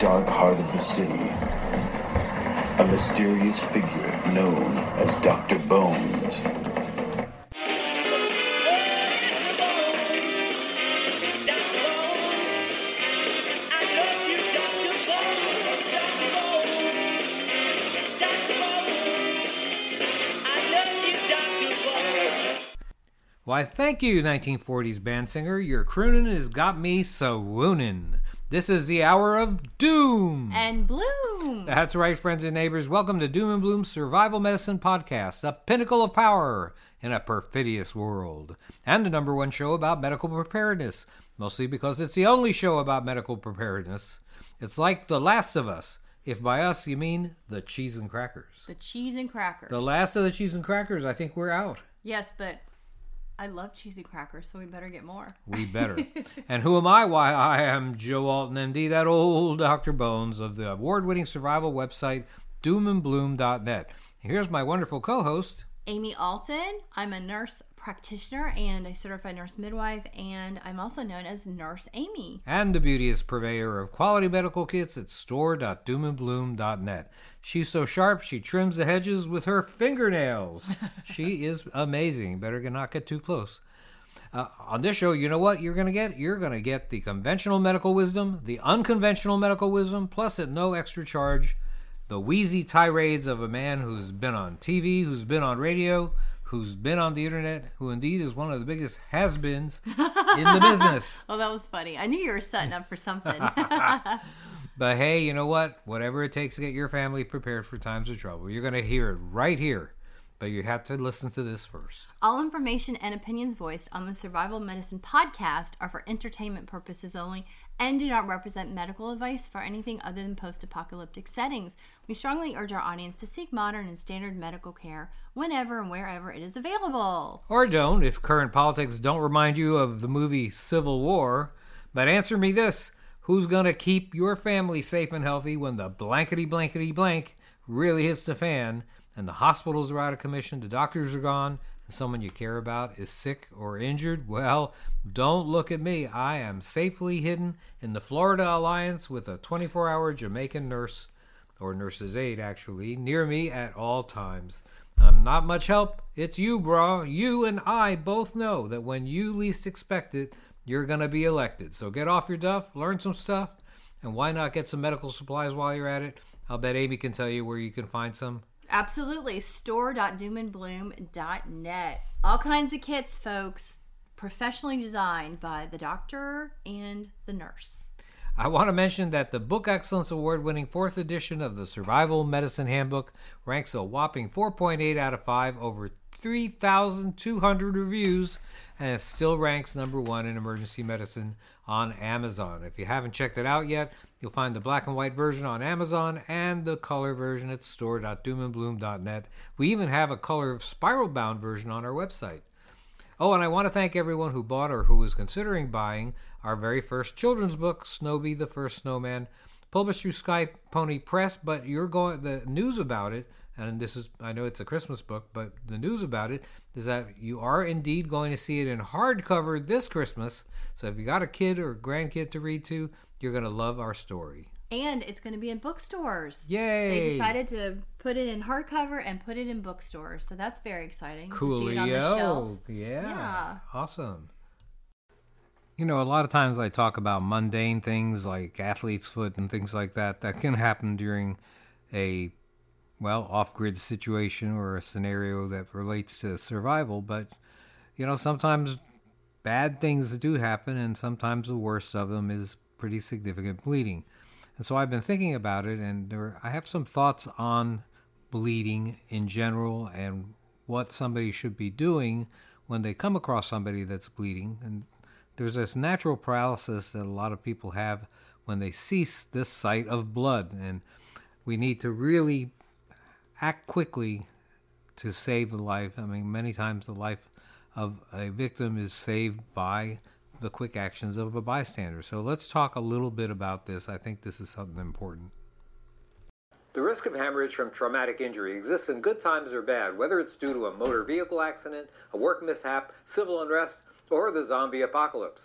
dark heart of the city, a mysterious figure known as Dr. Bones. Why, thank you, 1940s band singer. Your croonin' has got me so woonin'. This is the hour of Doom and Bloom. That's right, friends and neighbors. Welcome to Doom and Bloom's Survival Medicine Podcast, the pinnacle of power in a perfidious world, and the number one show about medical preparedness, mostly because it's the only show about medical preparedness. It's like The Last of Us. If by us you mean the cheese and crackers. The cheese and crackers. The last of the cheese and crackers. I think we're out. Yes, but I love cheesy crackers, so we better get more. We better. And who am I? Why, I am Joe Alton, MD, that old Dr. Bones of the award-winning survival website, doomandbloom.net. Here's my wonderful co-host, Amy Alton. I'm a nurse practitioner and a certified nurse midwife, and I'm also known as Nurse Amy. And the beauteous purveyor of quality medical kits at store.doomandbloom.net. She's so sharp, she trims the hedges with her fingernails. She is amazing. Better not get too close. On this show, you know what you're going to get? You're going to get the conventional medical wisdom, the unconventional medical wisdom, plus at no extra charge, the wheezy tirades of a man who's been on TV, who's been on radio, who's been on the internet, who indeed is one of the biggest has-beens in the business. Oh, that was funny. I knew you were setting up for something. But hey, you know what? Whatever it takes to get your family prepared for times of trouble, you're going to hear it right here. But you have to listen to this first. All information and opinions voiced on the Survival Medicine Podcast are for entertainment purposes only and do not represent medical advice for anything other than post-apocalyptic settings. We strongly urge our audience to seek modern and standard medical care whenever and wherever it is available. Or don't, if current politics don't remind you of the movie Civil War. But answer me this. Who's going to keep your family safe and healthy when the blankety-blankety-blank really hits the fan and the hospitals are out of commission, the doctors are gone, and someone you care about is sick or injured? Well, don't look at me. I am safely hidden in the Florida Alliance with a 24-hour Jamaican nurse, or nurse's aide actually, near me at all times. I'm not much help. It's you, bro. You and I both know that when you least expect it, you're going to be elected. So get off your duff, learn some stuff, and why not get some medical supplies while you're at it? I'll bet Amy can tell you where you can find some. Absolutely. Store.doomandbloom.net. All kinds of kits, folks. Professionally designed by the doctor and the nurse. I want to mention that the Book Excellence Award-winning 4th edition of the Survival Medicine Handbook ranks a whopping 4.8 out of 5 over 3,200 reviews, and it still ranks number 1 in emergency medicine on Amazon. If you haven't checked it out yet, you'll find the black and white version on Amazon and the color version at store.doomandbloom.net. We even have a color spiral-bound version on our website. Oh, and I want to thank everyone who bought or who is considering buying our very first children's book, Snowbee the First Snowman, published through Sky Pony Press, but the news about it, and this is, I know it's a Christmas book, but the news about it is that you are indeed going to see it in hardcover this Christmas. So if you got a kid or a grandkid to read to, you're going to love our story. And it's going to be in bookstores. Yay! They decided to put it in hardcover and put it in bookstores. So that's very exciting Coolio. to see it on the shelf. Yeah. Awesome. You know, a lot of times I talk about mundane things like athlete's foot and things like that can happen during a off-grid situation or a scenario that relates to survival. But, you know, sometimes bad things do happen, and sometimes the worst of them is pretty significant bleeding. And so I've been thinking about it, and I have some thoughts on bleeding in general and what somebody should be doing when they come across somebody that's bleeding. And there's this natural paralysis that a lot of people have when they see this sight of blood, and we need to really act quickly to save the life. I mean, many times the life of a victim is saved by the quick actions of a bystander. So let's talk a little bit about this. I think this is something important. The risk of hemorrhage from traumatic injury exists in good times or bad, whether it's due to a motor vehicle accident, a work mishap, civil unrest, or the zombie apocalypse.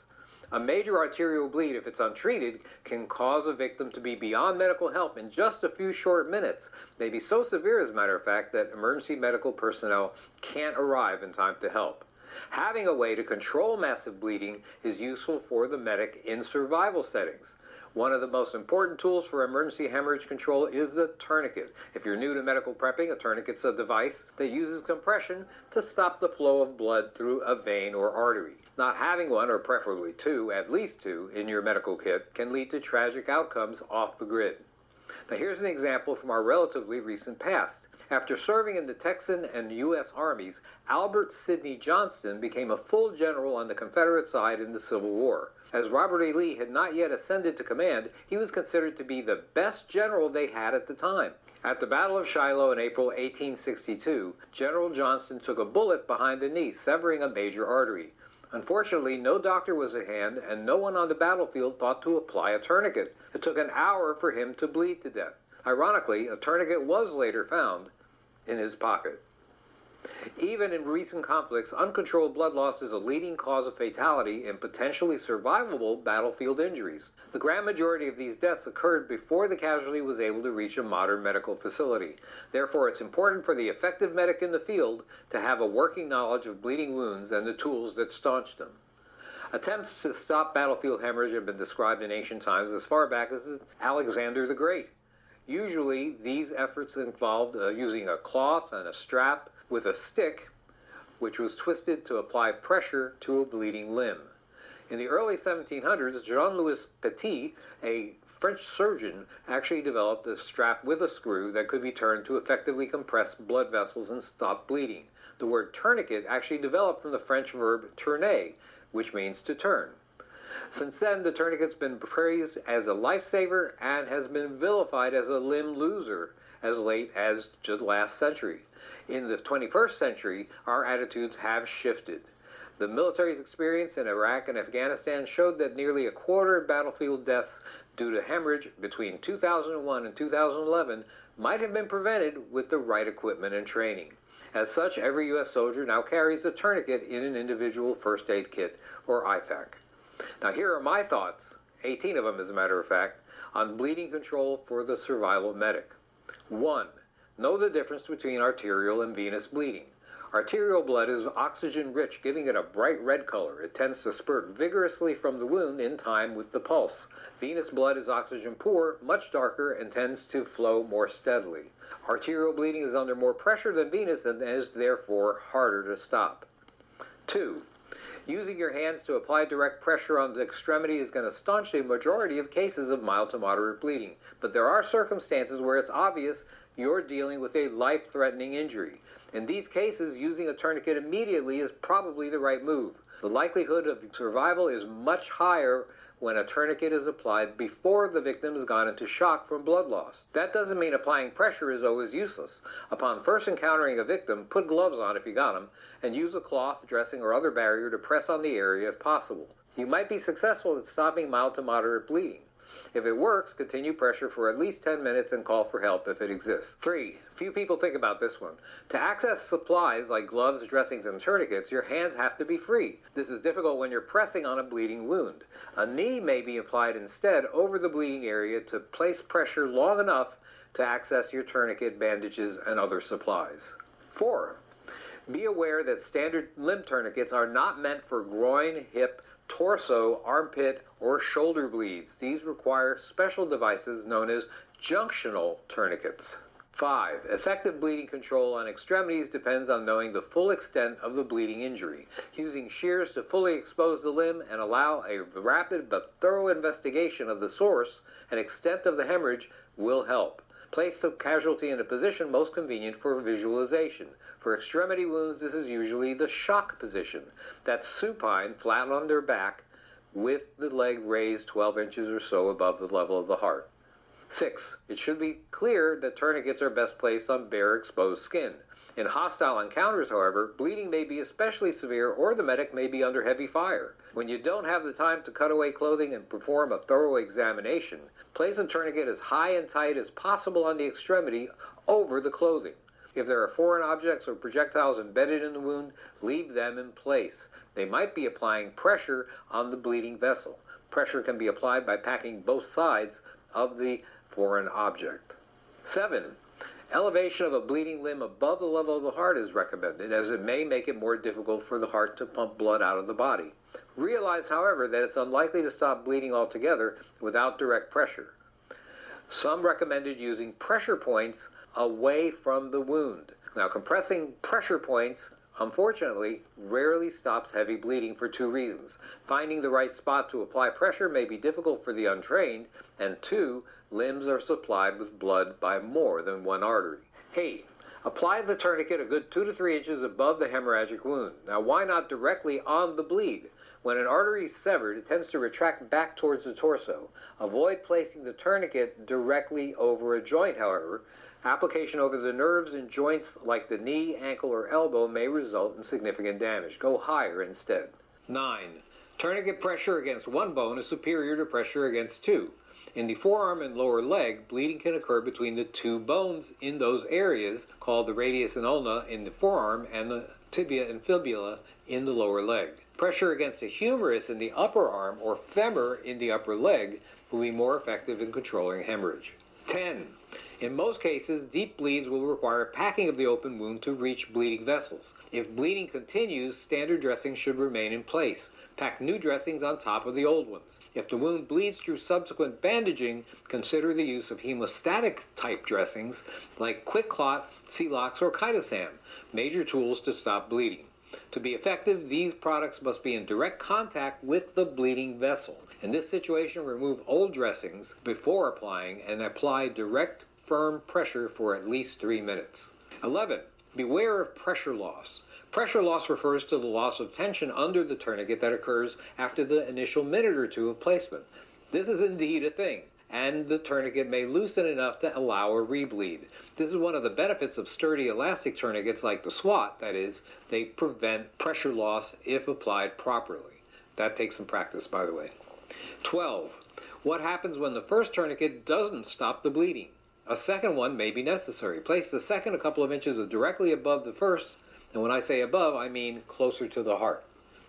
A major arterial bleed, if it's untreated, can cause a victim to be beyond medical help in just a few short minutes. May be so severe, as a matter of fact, that emergency medical personnel can't arrive in time to help. Having a way to control massive bleeding is useful for the medic in survival settings. One of the most important tools for emergency hemorrhage control is the tourniquet. If you're new to medical prepping, a tourniquet's a device that uses compression to stop the flow of blood through a vein or artery. Not having one, or preferably two, at least two, in your medical kit can lead to tragic outcomes off the grid. Now here's an example from our relatively recent past. After serving in the Texan and U.S. armies, Albert Sidney Johnston became a full general on the Confederate side in the Civil War. As Robert E. Lee had not yet ascended to command, he was considered to be the best general they had at the time. At the Battle of Shiloh in April 1862, General Johnston took a bullet behind the knee, severing a major artery. Unfortunately, no doctor was at hand, and no one on the battlefield thought to apply a tourniquet. It took an hour for him to bleed to death. Ironically, a tourniquet was later found in his pocket. Even in recent conflicts, uncontrolled blood loss is a leading cause of fatality in potentially survivable battlefield injuries. The grand majority of these deaths occurred before the casualty was able to reach a modern medical facility. Therefore, it's important for the effective medic in the field to have a working knowledge of bleeding wounds and the tools that staunch them. Attempts to stop battlefield hemorrhage have been described in ancient times as far back as Alexander the Great. Usually, these efforts involved using a cloth and a strap with a stick, which was twisted to apply pressure to a bleeding limb. In the early 1700s, Jean-Louis Petit, a French surgeon, actually developed a strap with a screw that could be turned to effectively compress blood vessels and stop bleeding. The word tourniquet actually developed from the French verb tourner, which means to turn. Since then, the tourniquet's been praised as a lifesaver and has been vilified as a limb loser as late as just last century. In the 21st century, our attitudes have shifted. The military's experience in Iraq and Afghanistan showed that nearly a quarter of battlefield deaths due to hemorrhage between 2001 and 2011 might have been prevented with the right equipment and training. As such, every U.S. soldier now carries a tourniquet in an individual first aid kit, or IFAK. Now here are my thoughts, 18 of them as a matter of fact, on bleeding control for the survival medic. 1. Know the difference between arterial and venous bleeding. Arterial blood is oxygen-rich, giving it a bright red color. It tends to spurt vigorously from the wound in time with the pulse. Venous blood is oxygen-poor, much darker, and tends to flow more steadily. Arterial bleeding is under more pressure than venous and is therefore harder to stop. 2. Using your hands to apply direct pressure on the extremity is going to staunch the majority of cases of mild to moderate bleeding, but there are circumstances where it's obvious you're dealing with a life-threatening injury. In these cases, using a tourniquet immediately is probably the right move. The likelihood of survival is much higher when a tourniquet is applied before the victim has gone into shock from blood loss. That doesn't mean applying pressure is always useless. Upon first encountering a victim, put gloves on if you got them, and use a cloth, dressing, or other barrier to press on the area if possible. You might be successful at stopping mild to moderate bleeding. If it works, continue pressure for at least 10 minutes and call for help if it exists. 3. Few people think about this one. To access supplies like gloves, dressings, and tourniquets, your hands have to be free. This is difficult when you're pressing on a bleeding wound. A knee may be applied instead over the bleeding area to place pressure long enough to access your tourniquet, bandages, and other supplies. 4. Be aware that standard limb tourniquets are not meant for groin, hip, torso, armpit, or shoulder bleeds. These require special devices known as junctional tourniquets. 5. Effective bleeding control on extremities depends on knowing the full extent of the bleeding injury. Using shears to fully expose the limb and allow a rapid but thorough investigation of the source and extent of the hemorrhage will help. Place the casualty in a position most convenient for visualization. For extremity wounds, this is usually the shock position. That's supine, flat on their back, with the leg raised 12 inches or so above the level of the heart. 6. It should be clear that tourniquets are best placed on bare exposed skin. In hostile encounters, however, bleeding may be especially severe or the medic may be under heavy fire. When you don't have the time to cut away clothing and perform a thorough examination, place a tourniquet as high and tight as possible on the extremity over the clothing. If there are foreign objects or projectiles embedded in the wound, leave them in place. they might be applying pressure on the bleeding vessel. Pressure can be applied by packing both sides of the foreign object. 7. Elevation of a bleeding limb above the level of the heart is recommended, as it may make it more difficult for the heart to pump blood out of the body. Realize, however, that it's unlikely to stop bleeding altogether without direct pressure. Some recommended using pressure points away from the wound. Now, compressing pressure points, unfortunately, rarely stops heavy bleeding for 2 reasons. Finding the right spot to apply pressure may be difficult for the untrained, and 2, limbs are supplied with blood by more than one artery. 8. Apply the tourniquet a good 2 to 3 inches above the hemorrhagic wound. Now, why not directly on the bleed? When an artery is severed, it tends to retract back towards the torso. Avoid placing the tourniquet directly over a joint, however. Application over the nerves and joints like the knee, ankle, or elbow may result in significant damage. Go higher instead. 9. Tourniquet pressure against one bone is superior to pressure against 2. In the forearm and lower leg, bleeding can occur between the 2 bones in those areas, called the radius and ulna in the forearm and the tibia and fibula in the lower leg. Pressure against the humerus in the upper arm or femur in the upper leg will be more effective in controlling hemorrhage. 10. In most cases, deep bleeds will require packing of the open wound to reach bleeding vessels. If bleeding continues, standard dressings should remain in place. Pack new dressings on top of the old ones. If the wound bleeds through subsequent bandaging, consider the use of hemostatic type dressings like QuikClot, Celox, or Chitosam, major tools to stop bleeding. To be effective, these products must be in direct contact with the bleeding vessel. In this situation, remove old dressings before applying and apply direct, firm pressure for at least 3 minutes. 11. Beware of pressure loss. Pressure loss refers to the loss of tension under the tourniquet that occurs after the initial minute or 2 of placement. This is indeed a thing, and the tourniquet may loosen enough to allow a rebleed. This is one of the benefits of sturdy elastic tourniquets like the SWAT, that is, they prevent pressure loss if applied properly. That takes some practice, by the way. 12. What happens when the first tourniquet doesn't stop the bleeding? A second one may be necessary. Place the second a couple of inches directly above the first, and when I say above, I mean closer to the heart.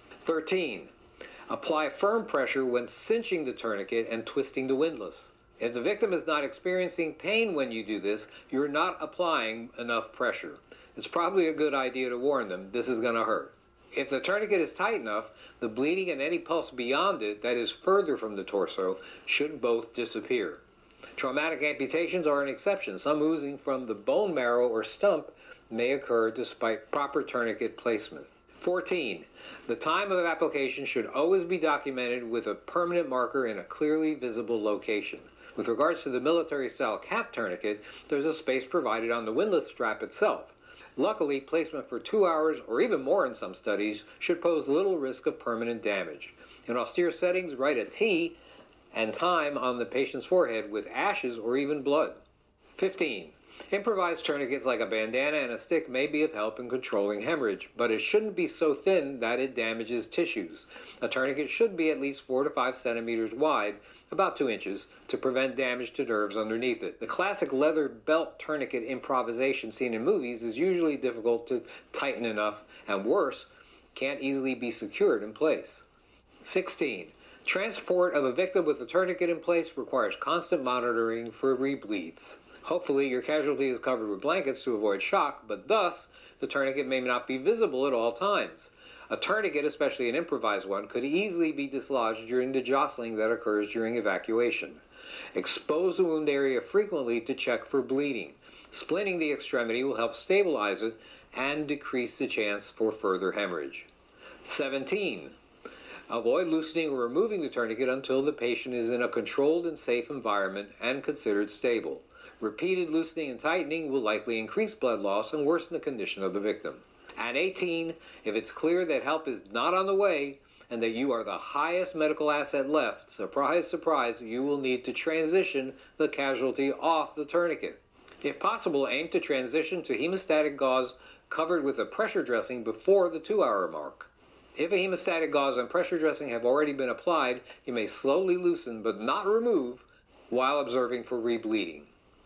13. Apply firm pressure when cinching the tourniquet and twisting the windlass. If the victim is not experiencing pain when you do this, you're not applying enough pressure. It's probably a good idea to warn them, this is going to hurt. If the tourniquet is tight enough, the bleeding and any pulse beyond it, that is further from the torso, should both disappear. Traumatic amputations are an exception. Some oozing from the bone marrow or stump may occur despite proper tourniquet placement. 14. The time of application should always be documented with a permanent marker in a clearly visible location. With regards to the military-style cap tourniquet, there's a space provided on the windlass strap itself. Luckily, placement for 2 hours or even more in some studies should pose little risk of permanent damage. In austere settings, write a T and time on the patient's forehead with ashes or even blood. 15. Improvised tourniquets like a bandana and a stick may be of help in controlling hemorrhage, but it shouldn't be so thin that it damages tissues. A tourniquet should be at least 4 to 5 centimeters wide, about 2 inches, to prevent damage to nerves underneath it. The classic leather belt tourniquet improvisation seen in movies is usually difficult to tighten enough, and worse, can't easily be secured in place. 16. Transport of a victim with a tourniquet in place requires constant monitoring for rebleeds. Hopefully, your casualty is covered with blankets to avoid shock, but thus, the tourniquet may not be visible at all times. A tourniquet, especially an improvised one, could easily be dislodged during the jostling that occurs during evacuation. Expose the wound area frequently to check for bleeding. Splinting the extremity will help stabilize it and decrease the chance for further hemorrhage. 17. Avoid loosening or removing the tourniquet until the patient is in a controlled and safe environment and considered stable. Repeated loosening and tightening will likely increase blood loss and worsen the condition of the victim. And 18, if it's clear that help is not on the way and that you are the highest medical asset left, surprise, surprise, you will need to transition the casualty off the tourniquet. If possible, aim to transition to hemostatic gauze covered with a pressure dressing before the 2-hour mark. If a hemostatic gauze and pressure dressing have already been applied, you may slowly loosen but not remove while observing for rebleeding.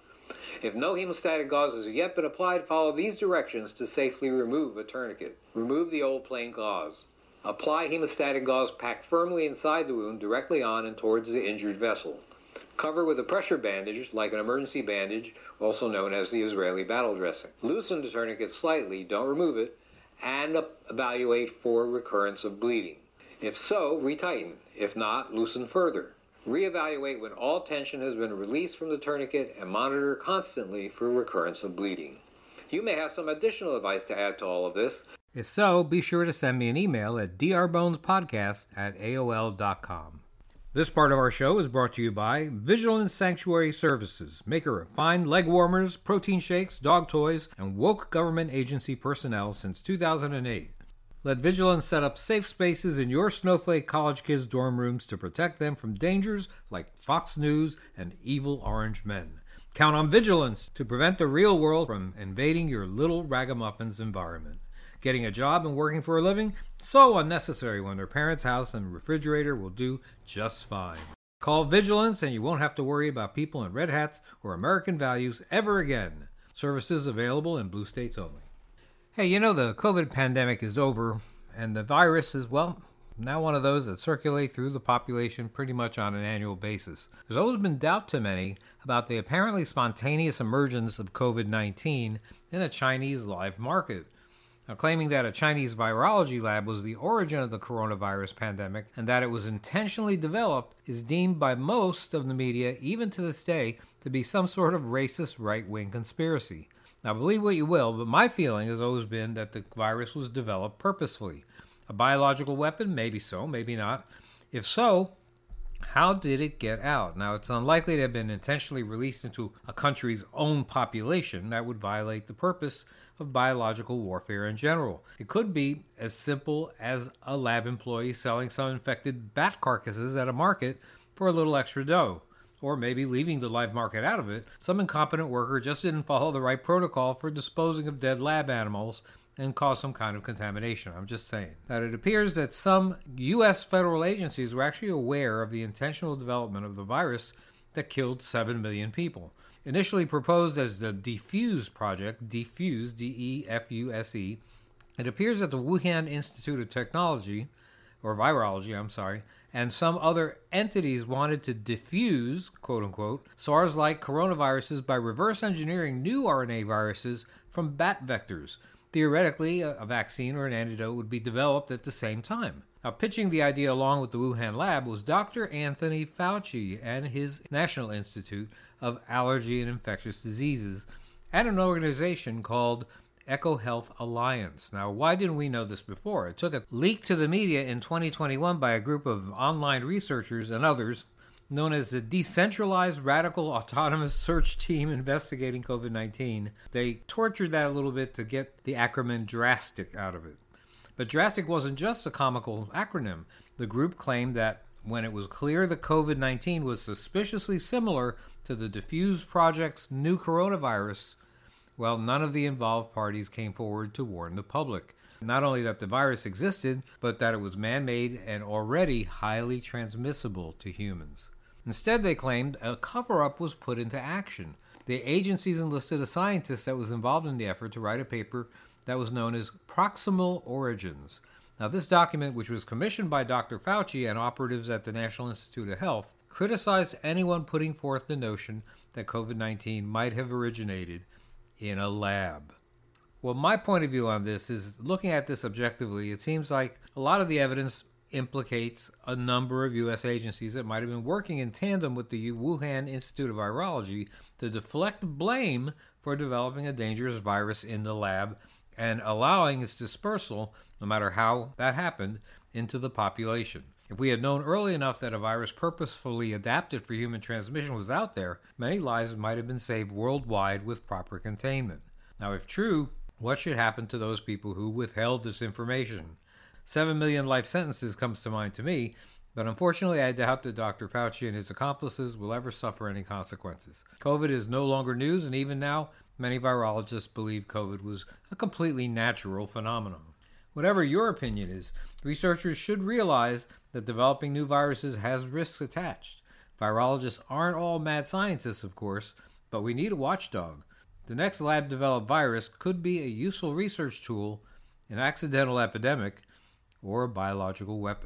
If no hemostatic gauze has yet been applied, follow these directions to safely remove a tourniquet. Remove the old plain gauze. Apply hemostatic gauze packed firmly inside the wound directly on and towards the injured vessel. Cover with a pressure bandage, like an emergency bandage, also known as the Israeli battle dressing. Loosen the tourniquet slightly, don't remove it, and evaluate for recurrence of bleeding. If so, retighten. If not, loosen further. Reevaluate when all tension has been released from the tourniquet and monitor constantly for recurrence of bleeding. You may have some additional advice to add to all of this. If so, be sure to send me an email at drbonespodcast@aol.com. This part of our show is brought to you by Vigilance Sanctuary Services, maker of fine leg warmers, protein shakes, dog toys, and woke government agency personnel since 2008. Let Vigilance set up safe spaces in your snowflake college kids' dorm rooms to protect them from dangers like Fox News and evil orange men. Count on Vigilance to prevent the real world from invading your little ragamuffins environment. Getting a job and working for a living? So unnecessary when their parents' house and refrigerator will do just fine. Call Vigilance and you won't have to worry about people in red hats or American values ever again. Services available in blue states only. Hey, you know the COVID pandemic is over and the virus is, well, now one of those that circulate through the population pretty much on an annual basis. There's always been doubt to many about the apparently spontaneous emergence of COVID-19 in a Chinese live market. Now, claiming that a Chinese virology lab was the origin of the coronavirus pandemic and that it was intentionally developed is deemed by most of the media, even to this day, to be some sort of racist right-wing conspiracy. Now, believe what you will, but my feeling has always been that the virus was developed purposefully. A biological weapon? Maybe so, maybe not. If so, how did it get out? Now, it's unlikely to have been intentionally released into a country's own population. That would violate the purpose of biological warfare in general. It could be as simple as a lab employee selling some infected bat carcasses at a market for a little extra dough. Or maybe leaving the live market out of it, some incompetent worker just didn't follow the right protocol for disposing of dead lab animals and caused some kind of contamination. I'm just saying. Now, it appears that some U.S. federal agencies were actually aware of the intentional development of the virus that killed 7 million people. Initially proposed as the DEFUSE project, DEFUSE, D-E-F-U-S-E, it appears that the Wuhan Institute of Technology, or Virology, and some other entities wanted to diffuse, quote-unquote, SARS-like coronaviruses by reverse engineering new RNA viruses from bat vectors. Theoretically, a vaccine or an antidote would be developed at the same time. Now, pitching the idea along with the Wuhan lab was Dr. Anthony Fauci and his National Institute of Allergy and Infectious Diseases and an organization called EcoHealth Alliance. Now, why didn't we know this before? It took a leak to the media in 2021 by a group of online researchers and others known as the Decentralized Radical Autonomous Search Team Investigating COVID-19. They tortured that a little bit to get the acronym DRASTIC out of it. But DRASTIC wasn't just a comical acronym. The group claimed that when it was clear that COVID-19 was suspiciously similar to the DEFUSE project's new coronavirus, well, none of the involved parties came forward to warn the public. Not only that the virus existed, but that it was man-made and already highly transmissible to humans. Instead, they claimed a cover-up was put into action. The agencies enlisted a scientist that was involved in the effort to write a paper that was known as Proximal Origins. Now, this document, which was commissioned by Dr. Fauci and operatives at the National Institute of Health, criticized anyone putting forth the notion that COVID-19 might have originated in a lab. Well, my point of view on this is, looking at this objectively, it seems like a lot of the evidence implicates a number of U.S. agencies that might have been working in tandem with the Wuhan Institute of Virology to deflect blame for developing a dangerous virus in the lab and allowing its dispersal, no matter how that happened, into the population. If we had known early enough that a virus purposefully adapted for human transmission was out there, many lives might have been saved worldwide with proper containment. Now, if true, what should happen to those people who withheld this information? 7 million life sentences comes to mind to me, but unfortunately I doubt that Dr. Fauci and his accomplices will ever suffer any consequences. COVID is no longer news, and even now, many virologists believe COVID was a completely natural phenomenon. Whatever your opinion is, researchers should realize that developing new viruses has risks attached. Virologists aren't all mad scientists, of course, but we need a watchdog. The next lab-developed virus could be a useful research tool, an accidental epidemic, or a biological weapon.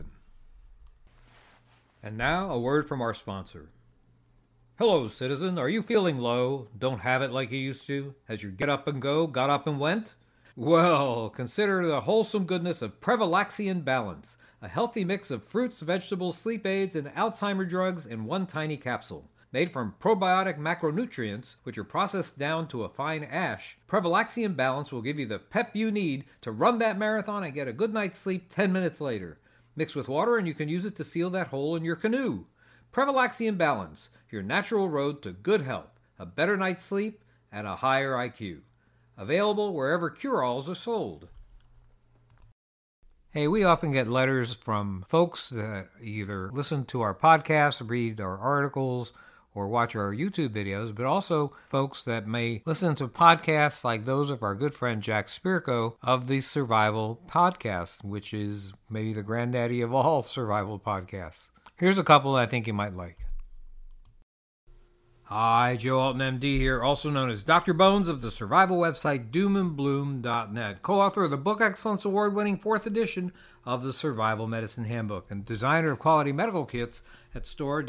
And now, a word from our sponsor. Hello, citizen. Are you feeling low? Don't have it like you used to? Has your get up and go got up and went? Well, consider the wholesome goodness of Prevalaxian Balance, a healthy mix of fruits, vegetables, sleep aids, and Alzheimer drugs in one tiny capsule. Made from probiotic macronutrients, which are processed down to a fine ash, Prevalaxian Balance will give you the pep you need to run that marathon and get a good night's sleep 10 minutes later. Mix with water and you can use it to seal that hole in your canoe. Prevalaxian Balance, your natural road to good health, a better night's sleep, and a higher IQ. Available wherever cure-alls are sold. Hey, we often get letters from folks that either listen to our podcast, read our articles, or watch our YouTube videos, but also folks that may listen to podcasts like those of our good friend Jack Spirko of the Survival Podcast, which is maybe the granddaddy of all survival podcasts. Here's a couple I think you might like. Hi, Joe Alton, MD here, also known as Dr. Bones of the survival website doomandbloom.net, co-author of the Book Excellence Award-winning 4th edition of the Survival Medicine Handbook, and designer of quality medical kits at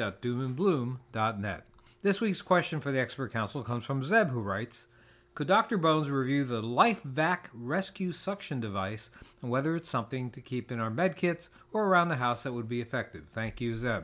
store.doomandbloom.net. This week's question for the Expert Council comes from Zeb, who writes, could Dr. Bones review the LifeVac rescue suction device and whether it's something to keep in our med kits or around the house that would be effective? Thank you, Zeb.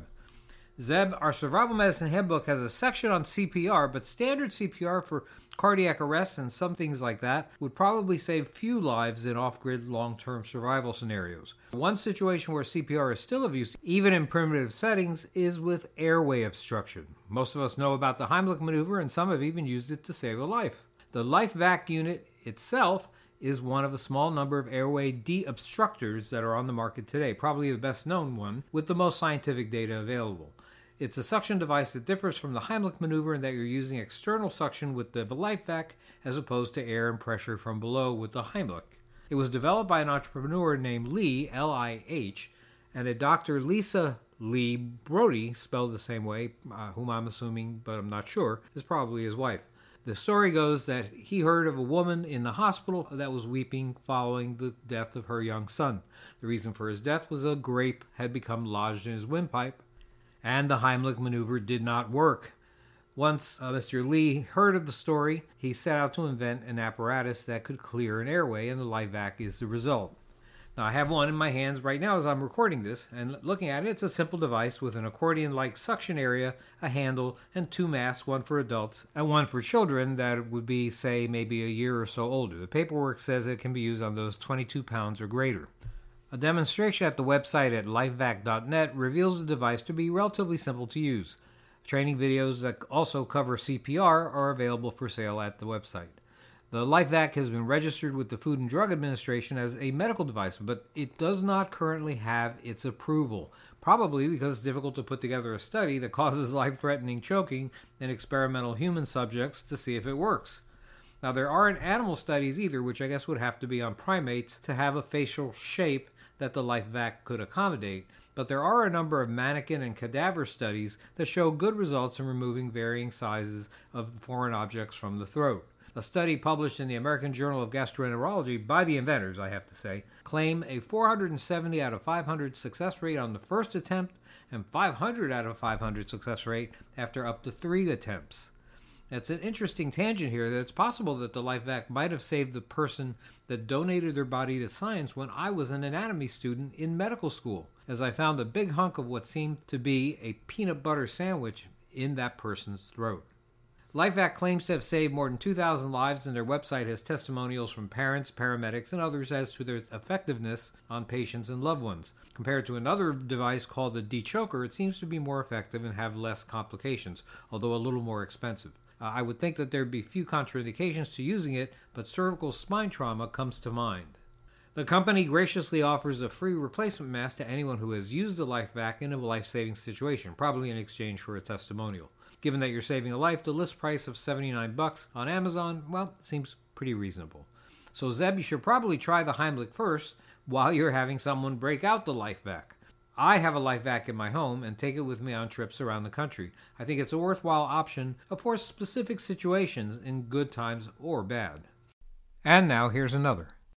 Zeb, our Survival Medicine Handbook has a section on CPR, but standard CPR for cardiac arrest and some things like that would probably save few lives in off-grid long-term survival scenarios. One situation where CPR is still of use, even in primitive settings, is with airway obstruction. Most of us know about the Heimlich maneuver, and some have even used it to save a life. The LifeVac unit itself is one of a small number of airway de-obstructors that are on the market today, probably the best known one, with the most scientific data available. It's a suction device that differs from the Heimlich maneuver in that you're using external suction with the LifeVac as opposed to air and pressure from below with the Heimlich. It was developed by an entrepreneur named Lee, L-I-H, and a Dr. Lisa Lee Brody, spelled the same way, whom I'm assuming, but I'm not sure, is probably his wife. The story goes that he heard of a woman in the hospital that was weeping following the death of her young son. The reason for his death was a grape had become lodged in his windpipe, and the Heimlich maneuver did not work. Once Mr. Lee heard of the story, he set out to invent an apparatus that could clear an airway, and the LifeVac is the result. Now, I have one in my hands right now as I'm recording this, and looking at it, it's a simple device with an accordion-like suction area, a handle, and 2 masks, one for adults and one for children that would be, say, maybe a year or so older. The paperwork says it can be used on those 22 pounds or greater. A demonstration at the website at lifevac.net reveals the device to be relatively simple to use. Training videos that also cover CPR are available for sale at the website. The LifeVac has been registered with the Food and Drug Administration as a medical device, but it does not currently have its approval, probably because it's difficult to put together a study that causes life-threatening choking in experimental human subjects to see if it works. Now, there aren't animal studies either, which I guess would have to be on primates to have a facial shape that the LifeVac could accommodate, but there are a number of mannequin and cadaver studies that show good results in removing varying sizes of foreign objects from the throat. A study published in the American Journal of Gastroenterology by the inventors, I have to say, claim a 470 out of 500 success rate on the first attempt and 500 out of 500 success rate after up to 3 attempts. It's an interesting tangent here that it's possible that the LifeVac might have saved the person that donated their body to science when I was an anatomy student in medical school, as I found a big hunk of what seemed to be a peanut butter sandwich in that person's throat. LifeVac claims to have saved more than 2,000 lives, and their website has testimonials from parents, paramedics, and others as to their effectiveness on patients and loved ones. Compared to another device called the D-Choker, it seems to be more effective and have less complications, although a little more expensive. I would think that there'd be few contraindications to using it, but cervical spine trauma comes to mind. The company graciously offers a free replacement mask to anyone who has used the LifeVac in a life-saving situation, probably in exchange for a testimonial. Given that you're saving a life, the list price of $79 on Amazon, well, seems pretty reasonable. So Zeb, you should probably try the Heimlich first while you're having someone break out the LifeVac. I have a LifeVac in my home and take it with me on trips around the country. I think it's a worthwhile option for specific situations in good times or bad. And now here's another.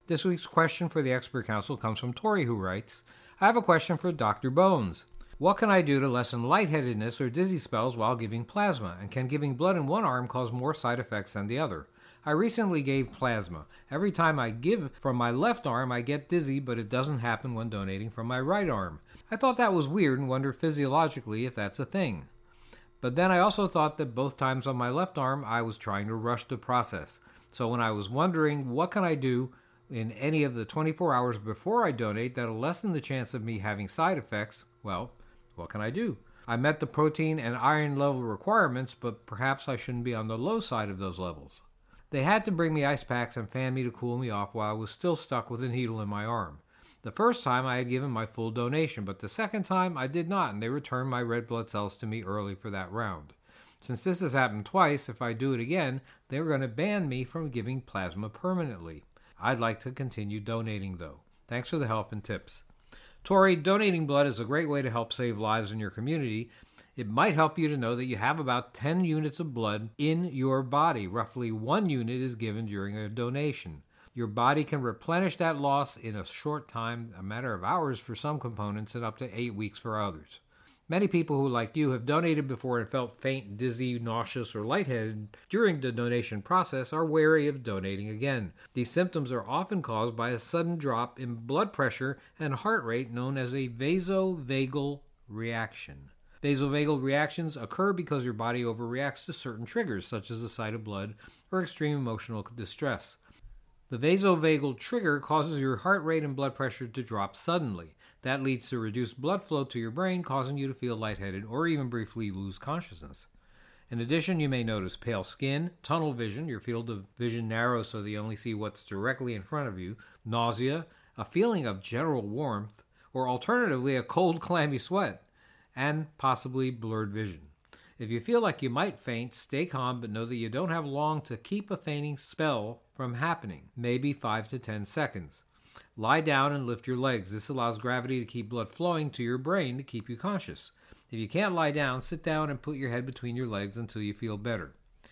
This week's question for the Expert Council comes from Tori, who writes, I have a question for Dr. Bones. What can I do to lessen lightheadedness or dizzy spells while giving plasma? And can giving blood in one arm cause more side effects than the other? I recently gave plasma. Every time I give from my left arm, I get dizzy, but it doesn't happen when donating from my right arm. I thought that was weird and wondered physiologically if that's a thing. But then I also thought that both times on my left arm, I was trying to rush the process. So when I was wondering what can I do in any of the 24 hours before I donate that'll lessen the chance of me having side effects, well, what can I do? I met the protein and iron level requirements, but perhaps I shouldn't be on the low side of those levels. They had to bring me ice packs and fan me to cool me off while I was still stuck with a needle in my arm. The first time I had given my full donation, but the second time I did not, and they returned my red blood cells to me early for that round. Since this has happened twice, if I do it again, they're going to ban me from giving plasma permanently. I'd like to continue donating though. Thanks for the help and tips. Tori, donating blood is a great way to help save lives in your community. It might help you to know that you have about 10 units of blood in your body. Roughly 1 unit is given during a donation. Your body can replenish that loss in a short time, a matter of hours for some components and up to 8 weeks for others. Many people who, like you, have donated before and felt faint, dizzy, nauseous, or lightheaded during the donation process are wary of donating again. These symptoms are often caused by a sudden drop in blood pressure and heart rate known as a vasovagal reaction. Vasovagal reactions occur because your body overreacts to certain triggers, such as the sight of blood or extreme emotional distress. The vasovagal trigger causes your heart rate and blood pressure to drop suddenly. That leads to reduced blood flow to your brain, causing you to feel lightheaded or even briefly lose consciousness. In addition, you may notice pale skin, tunnel vision, your field of vision narrows so that you only see what's directly in front of you, nausea, a feeling of general warmth, or alternatively a cold, clammy sweat, and possibly blurred vision. If you feel like you might faint, stay calm, but know that you don't have long to keep a fainting spell from happening, maybe 5 to 10 seconds. Lie down and lift your legs. This allows gravity to keep blood flowing to your brain to keep you conscious. If you can't lie down, sit down and put your head between your legs until you feel better.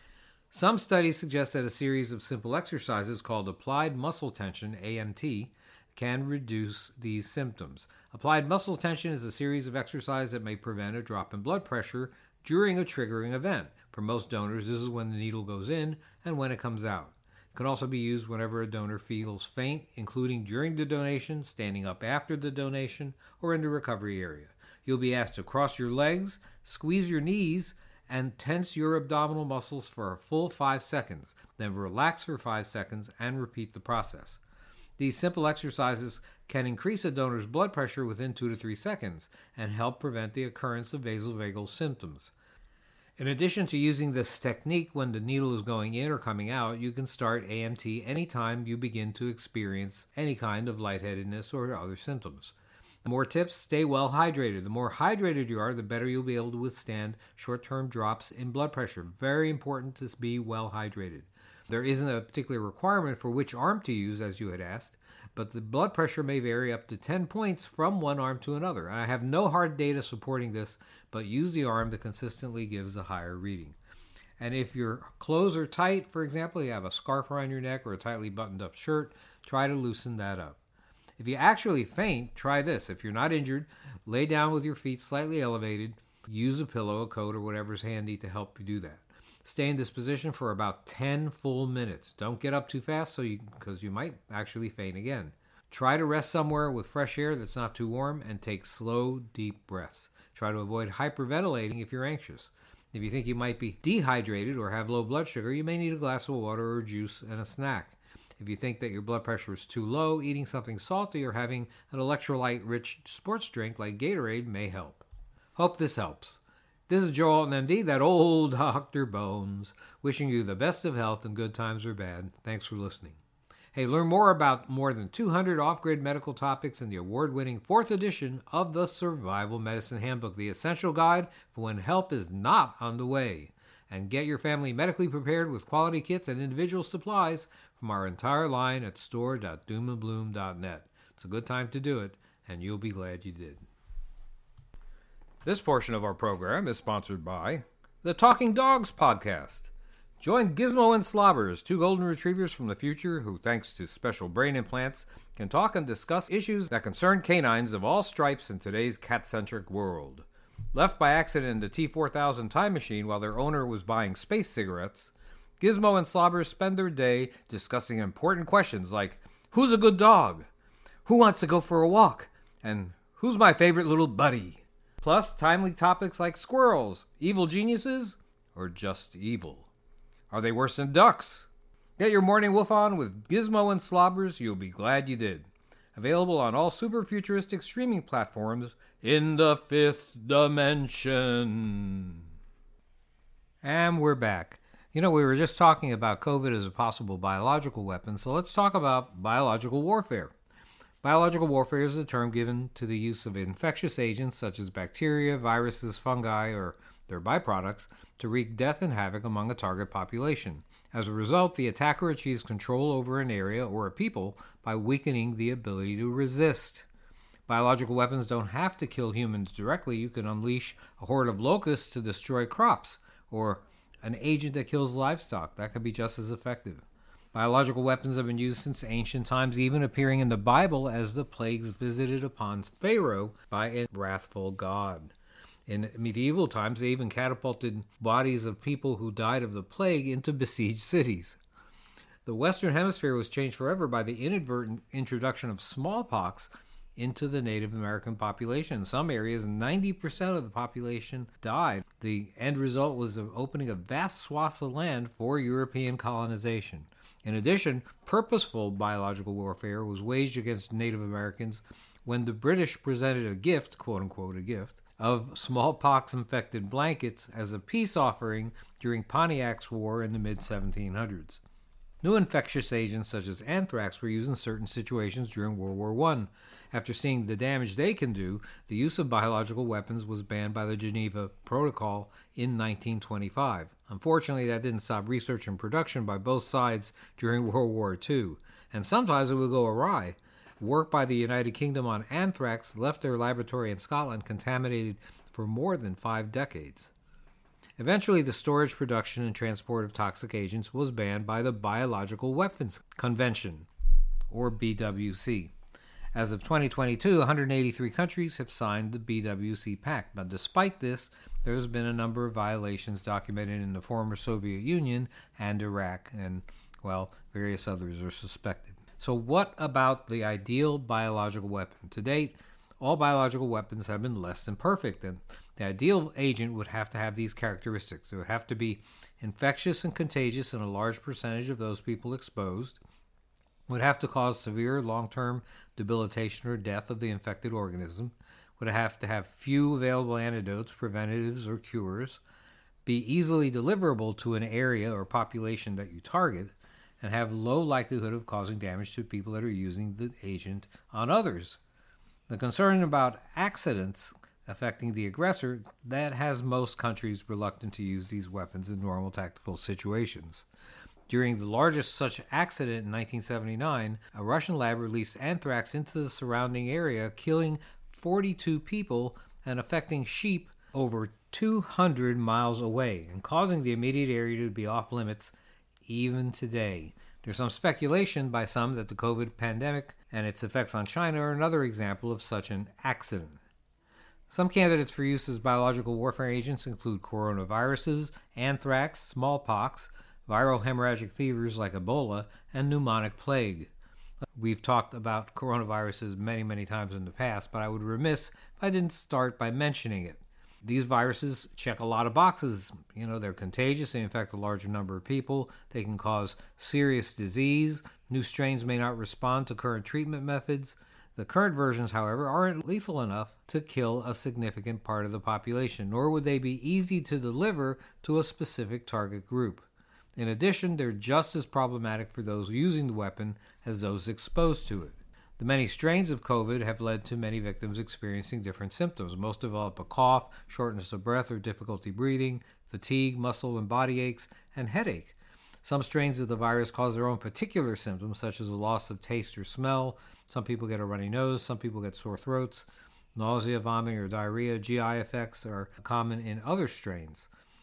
Some studies suggest that a series of simple exercises called applied muscle tension, AMT, can reduce these symptoms. Applied muscle tension is a series of exercises that may prevent a drop in blood pressure during a triggering event. For most donors, this is when the needle goes in and when it comes out. It can also be used whenever a donor feels faint, including during the donation, standing up after the donation, or in the recovery area. You'll be asked to cross your legs, squeeze your knees, and tense your abdominal muscles for a full 5 seconds. Then relax for 5 seconds and repeat the process. These simple exercises can increase a donor's blood pressure within 2 to 3 seconds and help prevent the occurrence of vasovagal symptoms. In addition to using this technique when the needle is going in or coming out, you can start AMT anytime you begin to experience any kind of lightheadedness or other symptoms. More tips: stay well hydrated. The more hydrated you are, the better you'll be able to withstand short-term drops in blood pressure. Very important to be well hydrated. There isn't a particular requirement for which arm to use, as you had asked, but the blood pressure may vary up to 10 points from one arm to another. I have no hard data supporting this, but use the arm that consistently gives a higher reading. And if your clothes are tight, for example, you have a scarf around your neck or a tightly buttoned up shirt, try to loosen that up. If you actually faint, try this. If you're not injured, lay down with your feet slightly elevated, use a pillow, a coat, or whatever's handy to help you do that. Stay in this position for about 10 full minutes. Don't get up too fast because you might actually faint again. Try to rest somewhere with fresh air that's not too warm and take slow, deep breaths. Try to avoid hyperventilating if you're anxious. If you think you might be dehydrated or have low blood sugar, you may need a glass of water or juice and a snack. If you think that your blood pressure is too low, eating something salty or having an electrolyte-rich sports drink like Gatorade may help. Hope this helps. This is Joe Alton, MD, that old Dr. Bones, wishing you the best of health in good times or bad. Thanks for listening. Hey, learn more about more than 200 off-grid medical topics in the award-winning 4th edition of the Survival Medicine Handbook, the essential guide for when help is not on the way. And get your family medically prepared with quality kits and individual supplies from our entire line at store.doomandbloom.net. It's a good time to do it, and you'll be glad you did. This portion of our program is sponsored by the Talking Dogs Podcast. Join Gizmo and Slobbers, two golden retrievers from the future who, thanks to special brain implants, can talk and discuss issues that concern canines of all stripes in today's cat-centric world. Left by accident in the T-4000 time machine while their owner was buying space cigarettes, Gizmo and Slobbers spend their day discussing important questions like, who's a good dog? Who wants to go for a walk? And who's my favorite little buddy? Plus, timely topics like squirrels, evil geniuses, or just evil. Are they worse than ducks? Get your morning woof on with Gizmo and Slobbers. You'll be glad you did. Available on all super futuristic streaming platforms in the fifth dimension. And we're back. We were just talking about COVID as a possible biological weapon, so let's talk about biological warfare. Biological warfare is a term given to the use of infectious agents such as bacteria, viruses, fungi, or their byproducts to wreak death and havoc among a target population. As a result, the attacker achieves control over an area or a people by weakening the ability to resist. Biological weapons don't have to kill humans directly. You can unleash a horde of locusts to destroy crops, or an agent that kills livestock. That can be just as effective. Biological weapons have been used since ancient times, even appearing in the Bible as the plagues visited upon Pharaoh by a wrathful god. In medieval times, they even catapulted bodies of people who died of the plague into besieged cities. The Western Hemisphere was changed forever by the inadvertent introduction of smallpox into the Native American population. In some areas, 90% of the population died. The end result was the opening of vast swaths of land for European colonization. In addition, purposeful biological warfare was waged against Native Americans when the British presented a gift, quote-unquote a gift, of smallpox-infected blankets as a peace offering during Pontiac's War in the mid-1700s. New infectious agents such as anthrax were used in certain situations during World War I. After seeing the damage they can do, the use of biological weapons was banned by the Geneva Protocol in 1925. Unfortunately, that didn't stop research and production by both sides during World War II, and sometimes it would go awry. Work by the United Kingdom on anthrax left their laboratory in Scotland contaminated for more than 5 decades. Eventually, the storage, production, and transport of toxic agents was banned by the Biological Weapons Convention, or BWC. As of 2022, 183 countries have signed the BWC Pact, but despite this, there has been a number of violations documented in the former Soviet Union and Iraq, and, various others are suspected. So what about the ideal biological weapon? To date, all biological weapons have been less than perfect, and the ideal agent would have to have these characteristics. It would have to be infectious and contagious in a large percentage of those people exposed, would have to cause severe long-term debilitation or death of the infected organism, would have to have few available antidotes, preventatives, or cures, be easily deliverable to an area or population that you target, and have low likelihood of causing damage to people that are using the agent on others. The concern about accidents affecting the aggressor, that has most countries reluctant to use these weapons in normal tactical situations. During the largest such accident in 1979, a Russian lab released anthrax into the surrounding area, killing 42 people and affecting sheep over 200 miles away, and causing the immediate area to be off limits even today. There's some speculation by some that the COVID pandemic and its effects on China are another example of such an accident. Some candidates for use as biological warfare agents include coronaviruses, anthrax, smallpox, viral hemorrhagic fevers like Ebola, and pneumonic plague. We've talked about coronaviruses many, many times in the past, but I would be remiss if I didn't start by mentioning it. These viruses check a lot of boxes. They're contagious, they infect a larger number of people, they can cause serious disease, new strains may not respond to current treatment methods. The current versions, however, aren't lethal enough to kill a significant part of the population, nor would they be easy to deliver to a specific target group. In addition, they're just as problematic for those using the weapon as those exposed to it. The many strains of COVID have led to many victims experiencing different symptoms. Most develop a cough, shortness of breath or difficulty breathing, fatigue, muscle and body aches, and headache. Some strains of the virus cause their own particular symptoms, such as a loss of taste or smell. Some people get a runny nose, some people get sore throats, nausea, vomiting, or diarrhea. GI effects are common in other strains.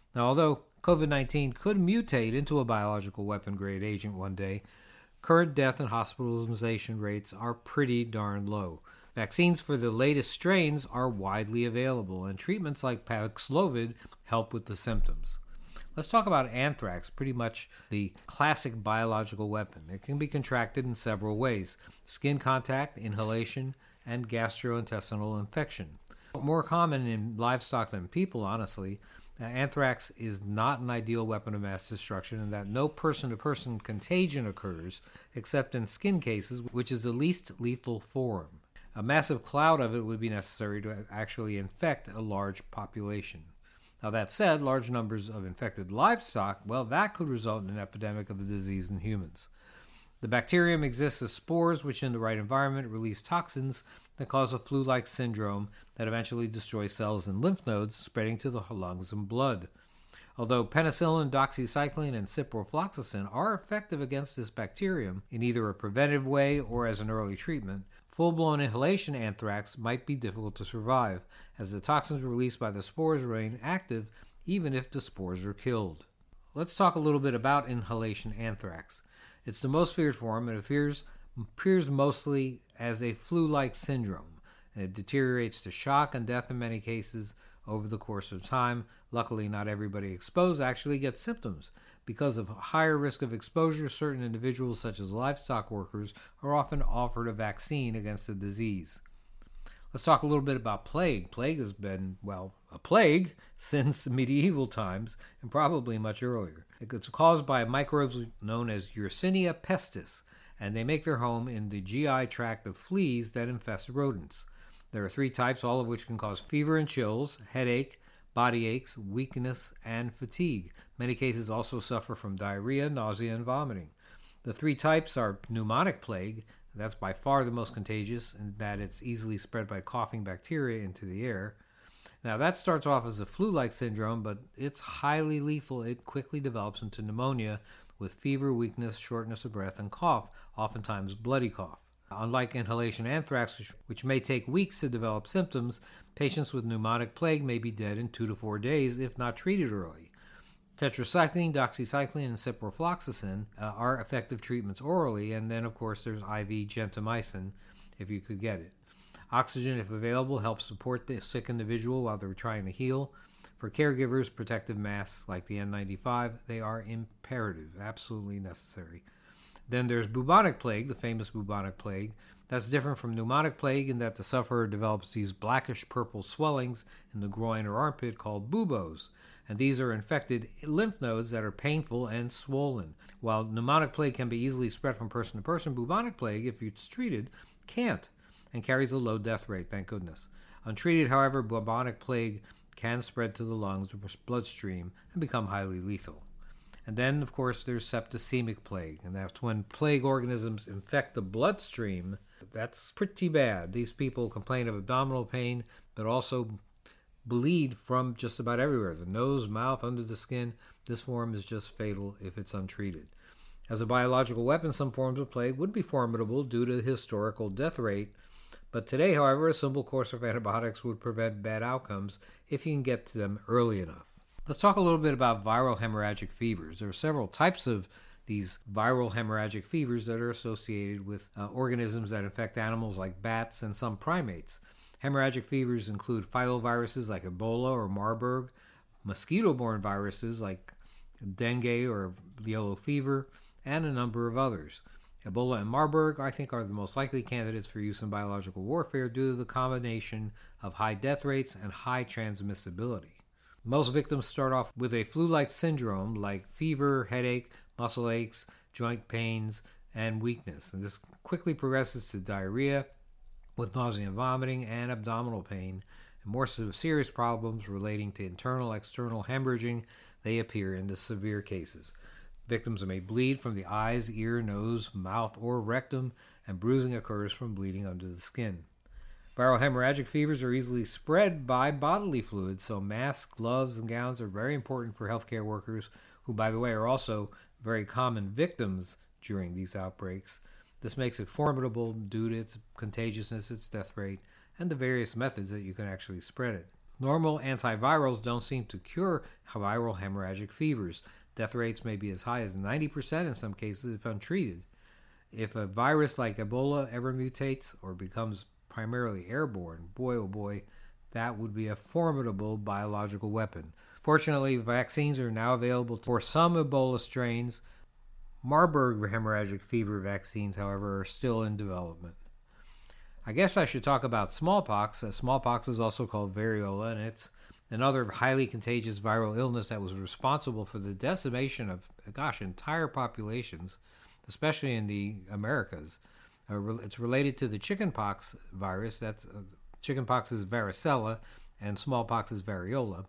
Now, although COVID-19 could mutate into a biological weapon-grade agent one day, current death and hospitalization rates are pretty darn low. Vaccines for the latest strains are widely available, and treatments like Paxlovid help with the symptoms. Let's talk about anthrax, pretty much the classic biological weapon. It can be contracted in several ways: skin contact, inhalation, and gastrointestinal infection. More common in livestock than people, honestly. Anthrax is not an ideal weapon of mass destruction in that no person-to-person contagion occurs except in skin cases, which is the least lethal form. A massive cloud of it would be necessary to actually infect a large population. Now, that said, large numbers of infected livestock, well, that could result in an epidemic of the disease in humans. The bacterium exists as spores, which in the right environment release toxins that cause a flu-like syndrome that eventually destroys cells and lymph nodes, spreading to the lungs and blood. Although penicillin, doxycycline, and ciprofloxacin are effective against this bacterium in either a preventive way or as an early treatment, full-blown inhalation anthrax might be difficult to survive, as the toxins released by the spores remain active even if the spores are killed. Let's talk a little bit about inhalation anthrax. It's the most feared form and appears mostly as a flu-like syndrome. It deteriorates to shock and death in many cases over the course of time. Luckily, not everybody exposed actually gets symptoms. Because of higher risk of exposure, certain individuals, such as livestock workers, are often offered a vaccine against the disease. Let's talk a little bit about plague. Plague has been, well, a plague since medieval times and probably much earlier. It's caused by microbes known as Yersinia pestis, and they make their home in the GI tract of fleas that infest rodents. There are 3 types, all of which can cause fever and chills, headache, body aches, weakness, and fatigue. Many cases also suffer from diarrhea, nausea, and vomiting. The 3 types are pneumonic plague. That's by far the most contagious in that it's easily spread by coughing bacteria into the air. Now, that starts off as a flu-like syndrome, but it's highly lethal. It quickly develops into pneumonia with fever, weakness, shortness of breath, and cough, oftentimes bloody cough. Unlike inhalation anthrax, which may take weeks to develop symptoms, patients with pneumonic plague may be dead in 2 to 4 days if not treated early. Tetracycline, doxycycline, and ciprofloxacin are effective treatments orally, and then, of course, there's IV gentamicin if you could get it. Oxygen, if available, helps support the sick individual while they're trying to heal. For caregivers, protective masks like the N95, they are imperative, absolutely necessary. Then there's bubonic plague, the famous bubonic plague. That's different from pneumonic plague in that the sufferer develops these blackish purple swellings in the groin or armpit called buboes. And these are infected lymph nodes that are painful and swollen. While pneumonic plague can be easily spread from person to person, bubonic plague, if it's treated, can't and carries a low death rate, thank goodness. Untreated, however, bubonic plague can spread to the lungs or bloodstream and become highly lethal. And then, of course, there's septicemic plague, and that's when plague organisms infect the bloodstream. That's pretty bad. These people complain of abdominal pain, but also bleed from just about everywhere. The nose, mouth, under the skin. This form is just fatal if it's untreated. As a biological weapon, some forms of plague would be formidable due to the historical death rate. But today, however, a simple course of antibiotics would prevent bad outcomes if you can get to them early enough. Let's talk a little bit about viral hemorrhagic fevers. There are several types of these viral hemorrhagic fevers that are associated with organisms that infect animals like bats and some primates. Hemorrhagic fevers include filoviruses like Ebola or Marburg, mosquito-borne viruses like dengue or yellow fever, and a number of others. Ebola and Marburg, I think, are the most likely candidates for use in biological warfare due to the combination of high death rates and high transmissibility. Most victims start off with a flu-like syndrome like fever, headache, muscle aches, joint pains, and weakness. And this quickly progresses to diarrhea with nausea and vomiting and abdominal pain. And more serious problems relating to internal, external hemorrhaging, they appear in the severe cases. Victims may bleed from the eyes, ear, nose, mouth, or rectum, and bruising occurs from bleeding under the skin. Viral hemorrhagic fevers are easily spread by bodily fluids, so masks, gloves, and gowns are very important for healthcare workers, who, by the way, are also very common victims during these outbreaks. This makes it formidable due to its contagiousness, its death rate, and the various methods that you can actually spread it. Normal antivirals don't seem to cure viral hemorrhagic fevers. Death rates may be as high as 90% in some cases if untreated. If a virus like Ebola ever mutates or becomes primarily airborne, boy oh boy, that would be a formidable biological weapon. Fortunately, vaccines are now available for some Ebola strains. Marburg hemorrhagic fever vaccines, however, are still in development. I guess I should talk about smallpox. Smallpox is also called variola, and it's another highly contagious viral illness that was responsible for the decimation of, entire populations, especially in the Americas. It's related to the chickenpox virus. Chickenpox is varicella, and smallpox is variola.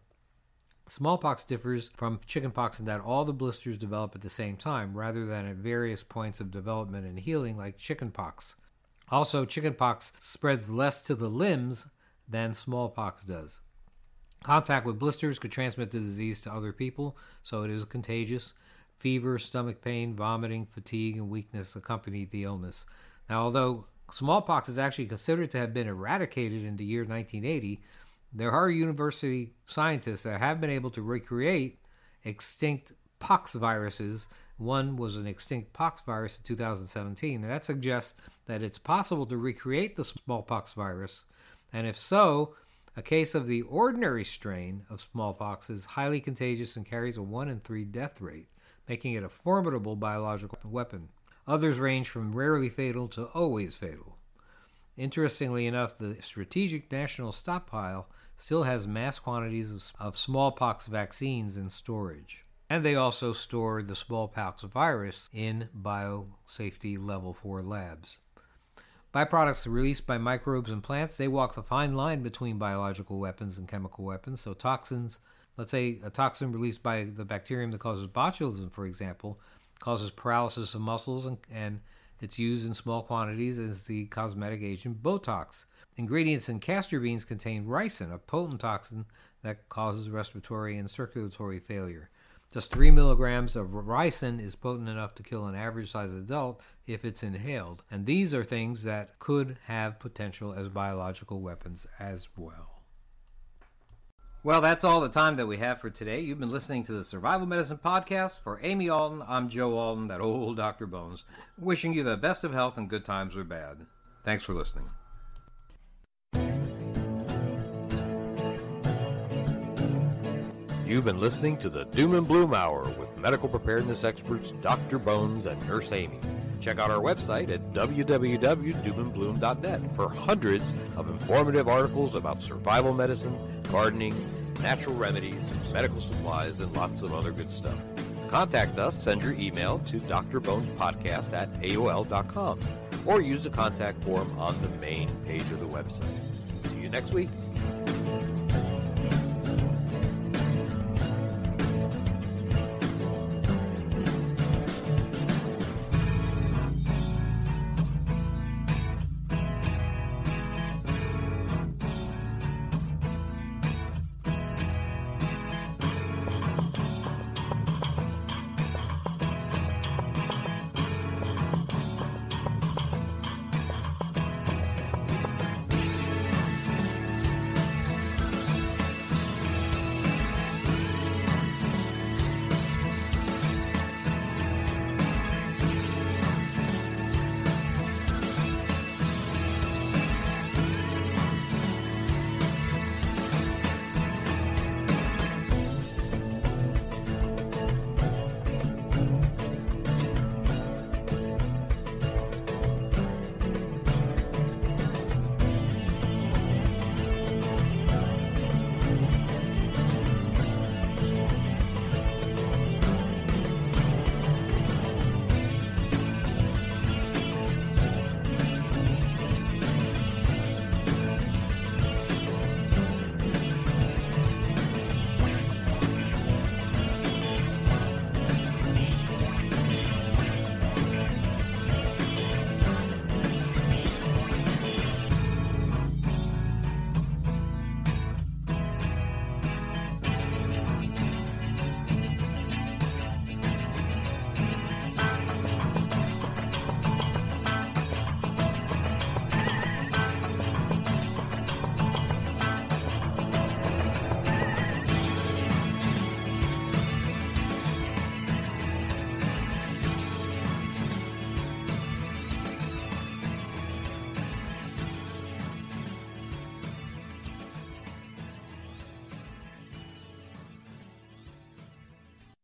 Smallpox differs from chickenpox in that all the blisters develop at the same time, rather than at various points of development and healing like chickenpox. Also, chickenpox spreads less to the limbs than smallpox does. Contact with blisters could transmit the disease to other people, so it is contagious. Fever, stomach pain, vomiting, fatigue, and weakness accompany the illness. Now, although smallpox is actually considered to have been eradicated in the year 1980, there are university scientists that have been able to recreate extinct pox viruses. One was an extinct pox virus in 2017, and that suggests that it's possible to recreate the smallpox virus. And if so, a case of the ordinary strain of smallpox is highly contagious and carries a 1 in 3 death rate, making it a formidable biological weapon. Others range from rarely fatal to always fatal. Interestingly enough, the Strategic National Stockpile still has mass quantities of smallpox vaccines in storage. And they also store the smallpox virus in biosafety level 4 labs. Byproducts released by microbes and plants, they walk the fine line between biological weapons and chemical weapons. So toxins, let's say a toxin released by the bacterium that causes botulism, for example, causes paralysis of muscles, and it's used in small quantities as the cosmetic agent Botox. Ingredients in castor beans contain ricin, a potent toxin that causes respiratory and circulatory failure. Just 3 milligrams of ricin is potent enough to kill an average-sized adult if it's inhaled. And these are things that could have potential as biological weapons as well. Well, that's all the time that we have for today. You've been listening to the Survival Medicine Podcast. For Amy Alton, I'm Joe Alton, that old Dr. Bones, wishing you the best of health in good times or bad. Thanks for listening. You've been listening to the Doom and Bloom Hour with medical preparedness experts Dr. Bones and Nurse Amy. Check out our website at www.doomandbloom.net for hundreds of informative articles about survival medicine, gardening, natural remedies, medical supplies, and lots of other good stuff. To contact us, send your email to drbonespodcast@aol.com or use the contact form on the main page of the website. See you next week.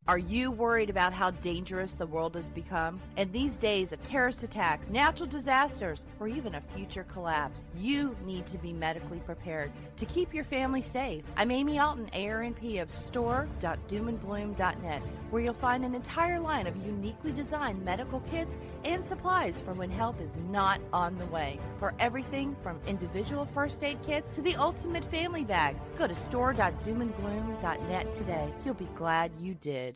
Are you worried about how dangerous the world has become? In these days of terrorist attacks, natural disasters, or even a future collapse, you need to be medically prepared to keep your family safe. I'm Amy Alton, ARNP of store.doomandbloom.net, where you'll find an entire line of uniquely designed medical kits and supplies for when help is not on the way. For everything from individual first aid kits to the ultimate family bag, go to store.doomandbloom.net today. You'll be glad you did.